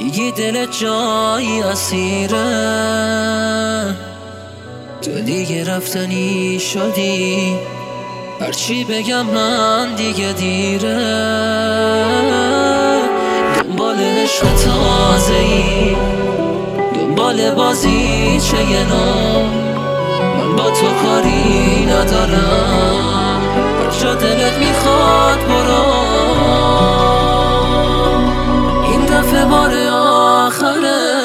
میگی دل جایی اسیره، تو دیگه رفتنی شدی، هرچی بگم من دیگه دیره. دنبال عشق تازه‌ای، دنبال بازی چه یه نام، من با تو کاری ندارم، هر جا دلت میخواد برو. این دفعه بار آخره،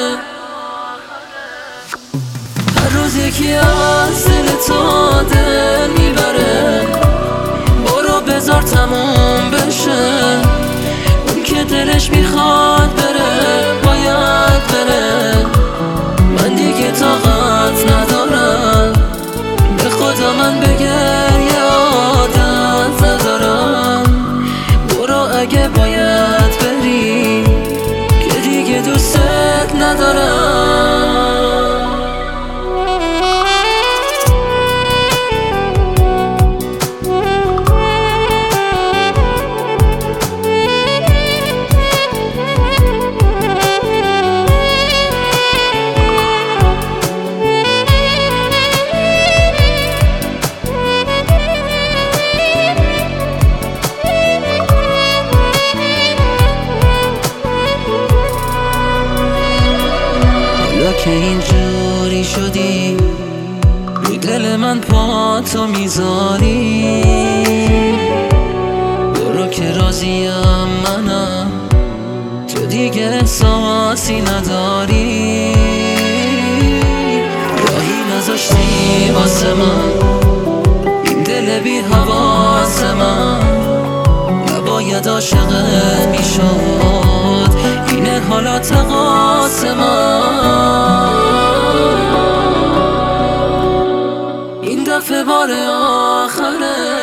هر روز یکی از دل تو دل میبره، برو بذار تموم بشه. اون که دلش میخواد بره باید بره، من دیگه طاقت ندارم، به خدا من به گریه عادت ندارم. برو اگه باید بری که دیگه دوستت ندارم. که اینجوری شدی، رو دل من پا تو میذاری، برو که راضیم منم، تو دیگه احساسی نداری. راهی نذاشتی واسه من، این دل بی حواس من نباید عاشقت میشد، اینه حالا تقاص من. این دفعه بار آخره،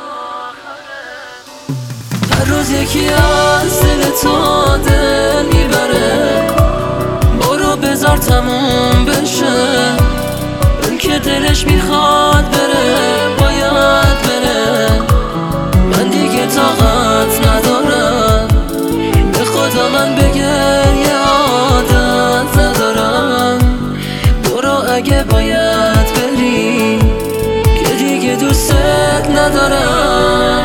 هر روز یکی از دل تو دل میبره، برو بذار تموم بشه. اون که دلش میخواد بره باید بره، من دیگه طاقت ندارم، به خدا من به گریه عادت ندارم. برو اگه باید بری که دیگه دوستت ندارم.